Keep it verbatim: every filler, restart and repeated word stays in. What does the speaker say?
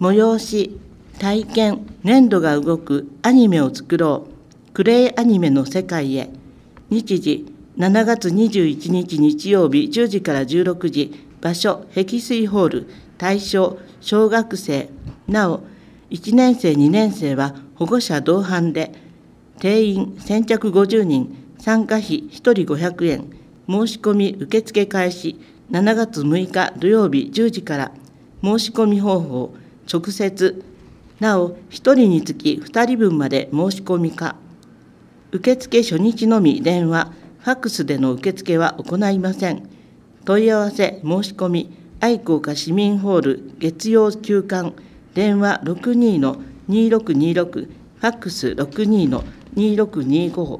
催し、体験、粘土が動くアニメを作ろう、クレイアニメの世界へ。日時、しちがつにじゅういちにち日曜日じゅうじからじゅうろくじ、場所、碧水ホール、対象、小学生。なお、いちねんせい、にねんせいは保護者同伴で、定員先着ごじゅうにん、参加費ひとりごひゃくえん、申し込み受付開始、しちがつむいか土曜日じゅうじから。申し込み方法、直接。なお、ひとりにつきふたりぶんまで申し込み可。受付初日のみ電話、ファックスでの受付は行いません。問い合わせ、申し込み、愛好家市民ホール月曜休館、電話 ろくにーのにーろくにーろく、ファックス ろくにーのにーろくにーご。